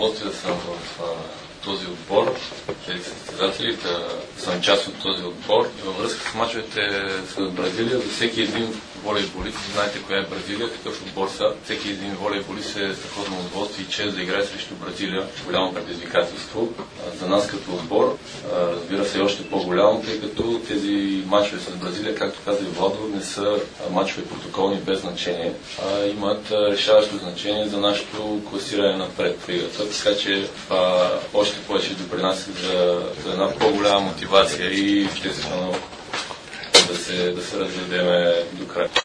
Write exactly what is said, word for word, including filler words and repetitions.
удоволствие да съм в а, този отбор. Тези състезатели да съм част от този отбор. Във връзка с мачовете с Бразилия, за всеки един волейболист, знаете коя е Бразилия, какъв отбор са. Всеки един волейболист е страхотно удоволствие и чест да играе срещу Бразилия. Голямо предизвикателство за нас като отбор. Разбира се, още по-голямо, тъй като тези мачове с Бразилия, както каза и Владо, не са мачове протоколни без значение, а имат решаващо значение за нашето класиране напред в лигата. Така че а, още повече допринася за, за една по-голяма мотивация и естествено да се, да се разведеме до края.